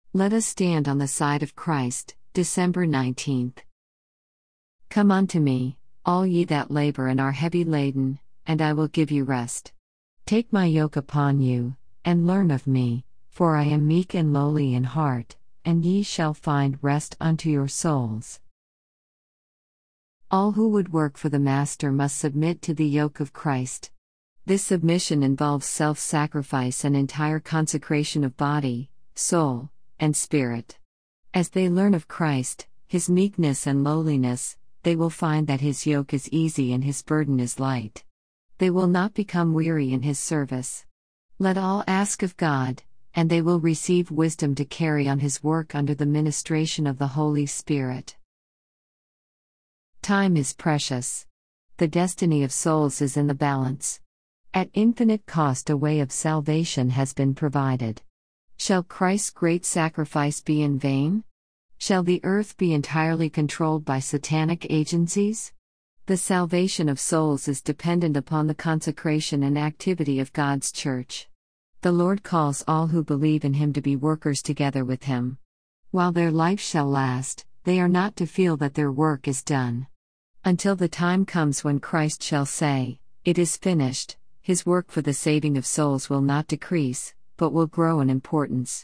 Let us stand on the side of Christ. December 19th. Come unto me, all ye that labor and are heavy laden, and I will give you rest. Take my yoke upon you, and learn of me, for I am meek and lowly in heart, and ye shall find rest unto your souls. All who would work for the Master must submit to the yoke of Christ. This submission involves self-sacrifice and entire consecration of body, soul, and spirit. As they learn of Christ, His meekness and lowliness, they will find that His yoke is easy and His burden is light. They will not become weary in His service. Let all ask of God, and they will receive wisdom to carry on His work under the ministration of the Holy Spirit. Time is precious. The destiny of souls is in the balance. At infinite cost, a way of salvation has been provided. Shall Christ's great sacrifice be in vain? Shall the earth be entirely controlled by satanic agencies? The salvation of souls is dependent upon the consecration and activity of God's Church. The Lord calls all who believe in Him to be workers together with Him. While their life shall last, they are not to feel that their work is done. Until the time comes when Christ shall say, "It is finished," His work for the saving of souls will not decrease, but will grow in importance.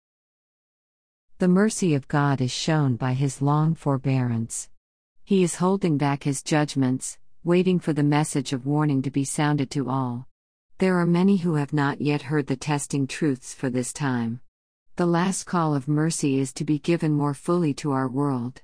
The mercy of God is shown by His long forbearance. He is holding back His judgments, waiting for the message of warning to be sounded to all. There are many who have not yet heard the testing truths for this time. The last call of mercy is to be given more fully to our world.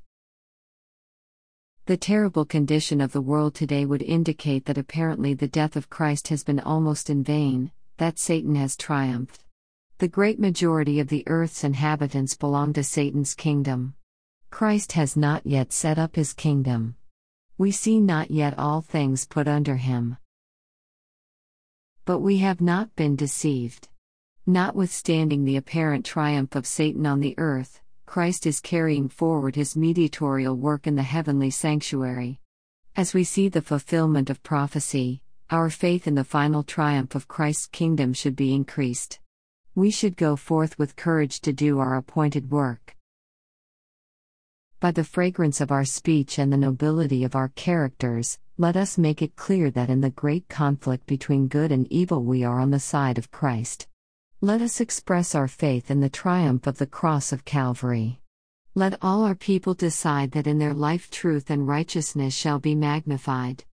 The terrible condition of the world today would indicate that apparently the death of Christ has been almost in vain, that Satan has triumphed. The great majority of the earth's inhabitants belong to Satan's kingdom. Christ has not yet set up His kingdom. We see not yet all things put under Him. But we have not been deceived. Notwithstanding the apparent triumph of Satan on the earth, Christ is carrying forward His mediatorial work in the heavenly sanctuary. As we see the fulfillment of prophecy, our faith in the final triumph of Christ's kingdom should be increased. We should go forth with courage to do our appointed work. By the fragrance of our speech and the nobility of our characters, let us make it clear that in the great conflict between good and evil we are on the side of Christ. Let us express our faith in the triumph of the cross of Calvary. Let all our people decide that in their life truth and righteousness shall be magnified.